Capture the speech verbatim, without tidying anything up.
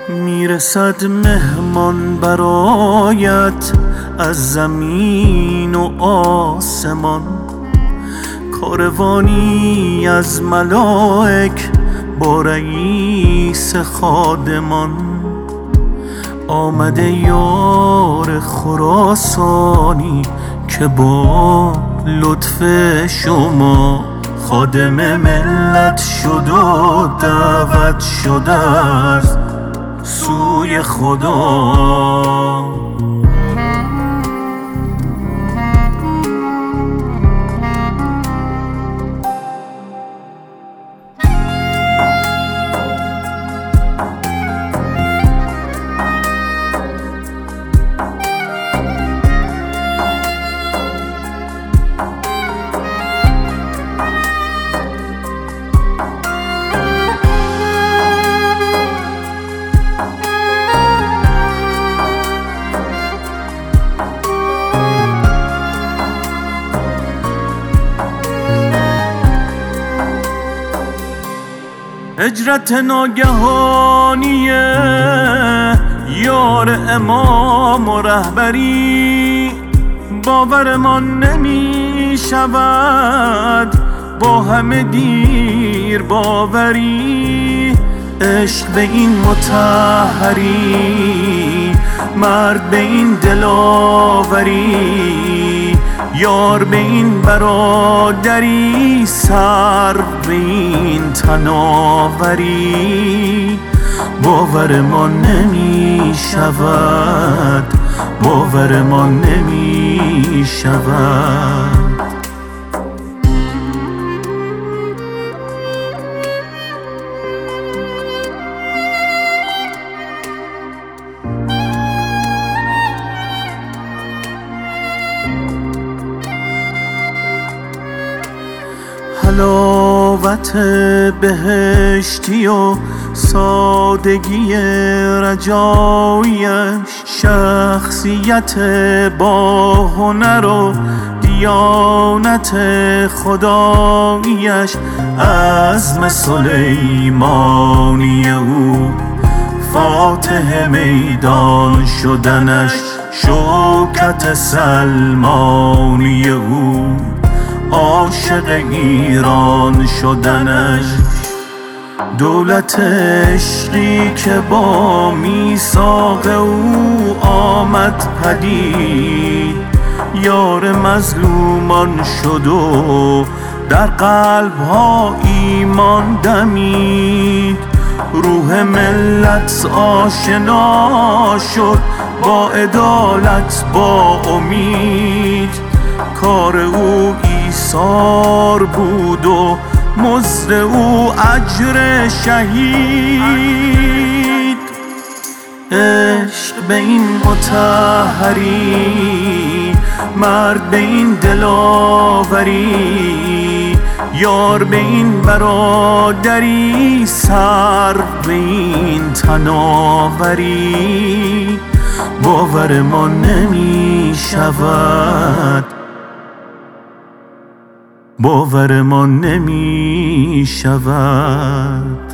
میرسد مهمان برایت از زمین و آسمان، کاروانی از ملائک با رئیس خادمان. آمده یار خراسانی که با لطف شما خادم ملت شد و دعوت شده است سوی خدا. هجرت ناگهانی یار امام و رهبری، باورمان نمی شود با همه دیر باوری. عشق به این مطهری، مرد به این دلاوری، یار به این برادری، سر به این تناوری. باورمان نمی شود، باورمان نمی شود. حلاوت بهشتی و سادگی رجایش، شخصیت با هنر و دیانت خدایش، عزم سلیمانی او فاتح میدان شدنش، شوکت سلمانی او عاشق ایران شدنش. دولت عشقی که با میثاق او آمد پدید، یار مظلومان شد و در قلبها ایمان دمید. روح ملت آشنا شد با عدالت با امید، کار او ایثار بود و مزد او اجر شهید. عشق به این مطهری، مرد به این دلاوری، یار به این برادری، سر به این تناوری. باورمان نمی شود، باورمان نمی شود.